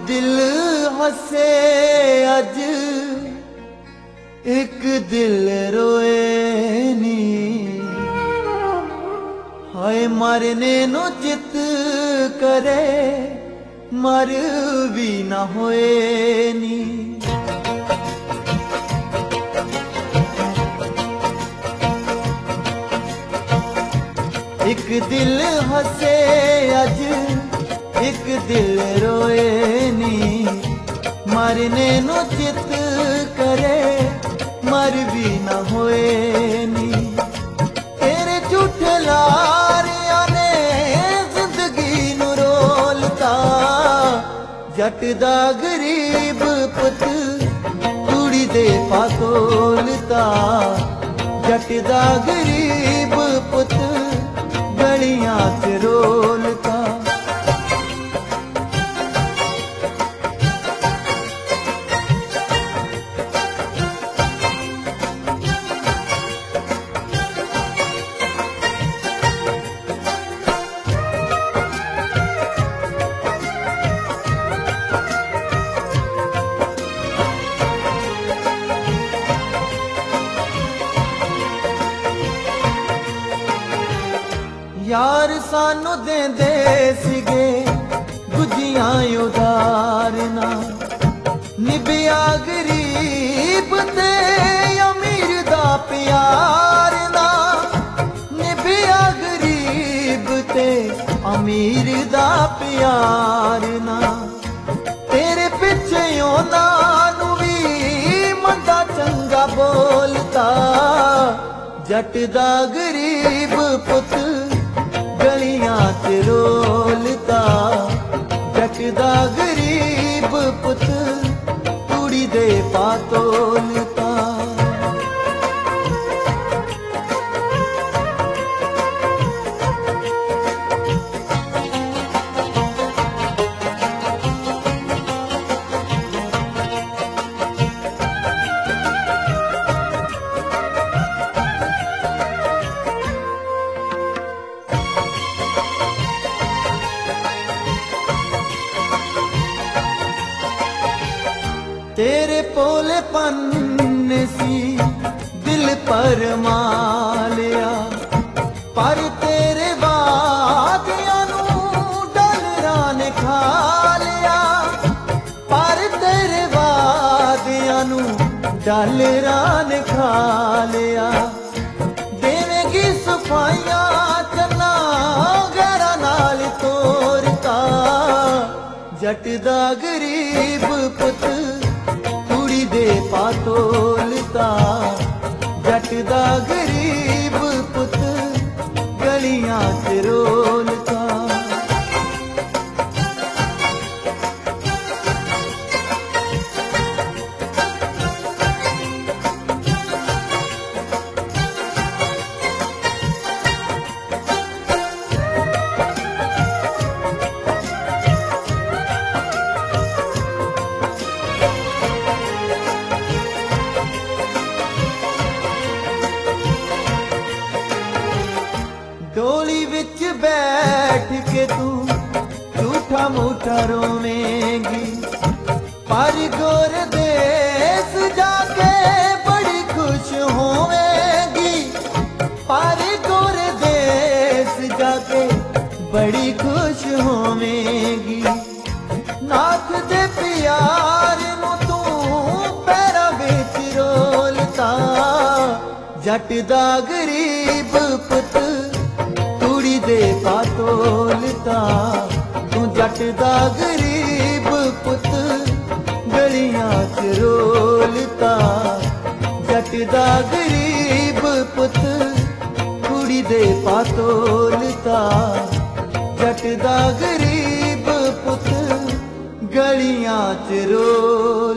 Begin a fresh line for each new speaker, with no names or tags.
दिल हसे अज एक दिल रोए नी, हाय मरने नो जित करे मर भी ना होए नी। एक दिल हसे अज एक दिल रोए नी, मरने नो चित करे मर भी न होए नी। तेरे झूठे लारिया ने जिंदगी नू रोलता, जट दा गरीब पुत कुड़ी दे पातोलता, जट दा गरीब पुत गलियां च रोलता। यार सानू देंदे सीगे गुजियां उधार ना, निभया गरीब ते अमीर दा प्यार ना, निभया गरीब ते अमीर दा प्यार ना। तेरे पिछे उन्हां नू भी मंदा चंगा बोलता, जट दा गरीब पुत गलियां च रोलता, जट दा गरीब पुत कुड़ी दे पातोलता। तेरे पोले पन्ने सी दिल पर मालिया, पर तेरे वादियां नू डलरां ने खा लिया, पर तेरे वादियां नू डलरां ने खा लिया। देवेगी सफाइयां चन्ना गैरा नाल तोरता, जट दा गरीब पुत दे पातोलता, जट दा गरीब पुत गलियां च रोलता। डोली विच बैठ के तू झूठा मूठा रोवेंगी, पर गोर देश जाके बड़ी खुश होवेंगी, पर गोर देश जाके बड़ी खुश होवेंगी। नाथ दे प्यार नू तू पैरां विच रोलता, जट दा गरीब पुत दे पातोलता, तू जट दा गरीब पुत गलियां च रोलता, जट दा गरीब पुत कुड़ी दे पातोलता, जट दा गरीब पुत गलियां च रोलता।